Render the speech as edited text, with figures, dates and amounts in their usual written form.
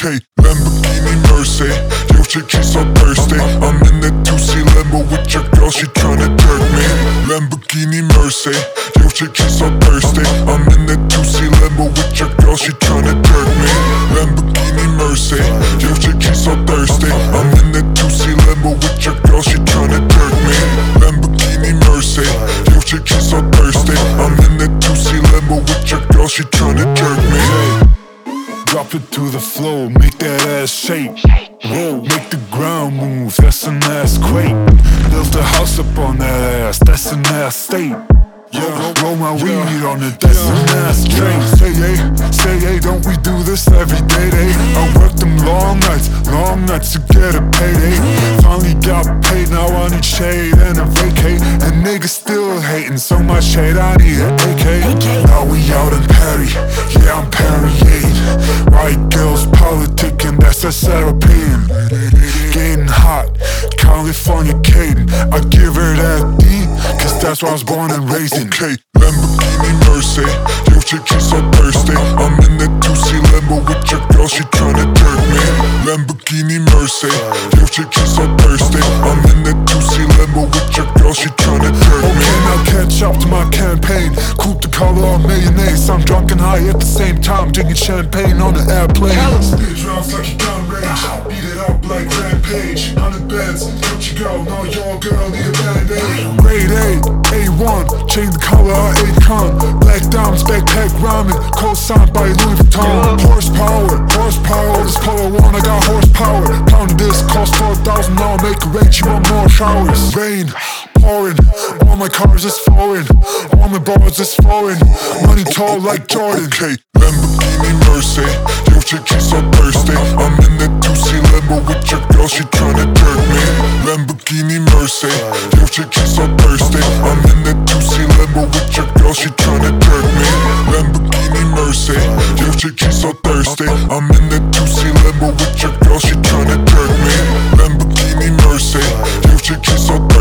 Okay, Lamborghini Mercy, yo chick, she's so thirsty. I'm in that 2C Lambo with your girl, she tryna jerk me. Lamborghini Mercy, yo chick, she's so thirsty. I'm in that 2C Lambo with your girl, she tryna jerk me. Lamborghini Mercy, yo chick, she's so thirsty. I'm in that 2C Lambo with your girl, she tryna jerk me. Lamborghini Mercy, yo chick, she's so thirsty. I'm in that 2C Lambo with your girl, she tryna jerk me. Drop it to the floor, make that ass shake. Whoa, make the ground move, that's an ass quake. Build a house up on that ass, that's an ass state. Yeah, roll my weed on it, that's an ass trait. Say hey, don't we do this every day, I work them long nights to get a payday. Finally got paid, now I need shade and a vacate. And niggas still hating, so much hate, I need an AK. Now we out in Perry, yeah I'm Perrier. White girls politicking, that's a European. Getting hot, California Caden. I give her that D, cause that's where I was born and raised in. Okay, Lamborghini Mercy, yo chick, she's so thirsty. I'm in that 2C Lambo with your girl, she tryna jerk me. Lamborghini Mercy, yo chick, she's so thirsty. I'm in that 2C Lambo with your girl, she tryna jerk me. Okay, now catch up to my campaign. Coupe the color on mayonnaise. I'm drunk and high at the same time, drinking champagne on the airplane. Spit drums like you gun range, beat it up like Rampage. 100 bands, don't you go, no your girl need a band-aid. Grade A, A1, change the color of Akon. Black diamonds, backpack rhyming, co-signed by Louis Vuitton. Horsepower, this Polo One, I got horsepower. Pound this, cost 4,000, now I'll make a range, you want more showers. Rain, pouring, all my cars is foreign, all my bars is foreign. Money tall like Jordan. Okay, Lamborghini Mercy, yo chick, she's so thirsty. I'm in that 2C Lambo with your girl, she tryna jerk me. Lamborghini Mercy, yo chick, she's so thirsty. I'm in that 2C Lambo with your girl, she tryna jerk me. Lamborghini Mercy, yo chick, she's so thirsty. I'm in that 2C Lambo with your girl, she tryna jerk me. Lamborghini Mercy, yo chick, she's so thirsty.